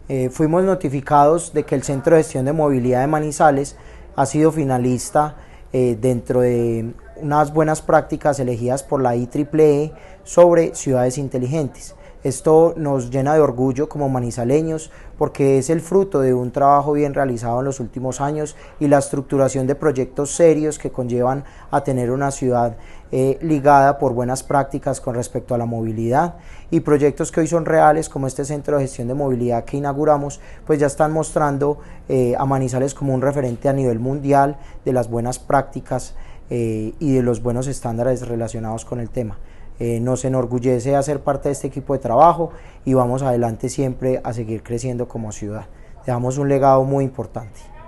Fuimos notificados de que el Centro de Gestión de Movilidad de Manizales ha sido finalista dentro de unas buenas prácticas elegidas por la IEEE sobre ciudades inteligentes. Esto nos llena de orgullo como manizaleños porque es el fruto de un trabajo bien realizado en los últimos años y la estructuración de proyectos serios que conllevan a tener una ciudad ligada por buenas prácticas con respecto a la movilidad, y proyectos que hoy son reales como este centro de gestión de movilidad que inauguramos, pues ya están mostrando a Manizales como un referente a nivel mundial de las buenas prácticas y de los buenos estándares relacionados con el tema. Nos enorgullece hacer parte de este equipo de trabajo y vamos adelante siempre a seguir creciendo como ciudad. Dejamos un legado muy importante.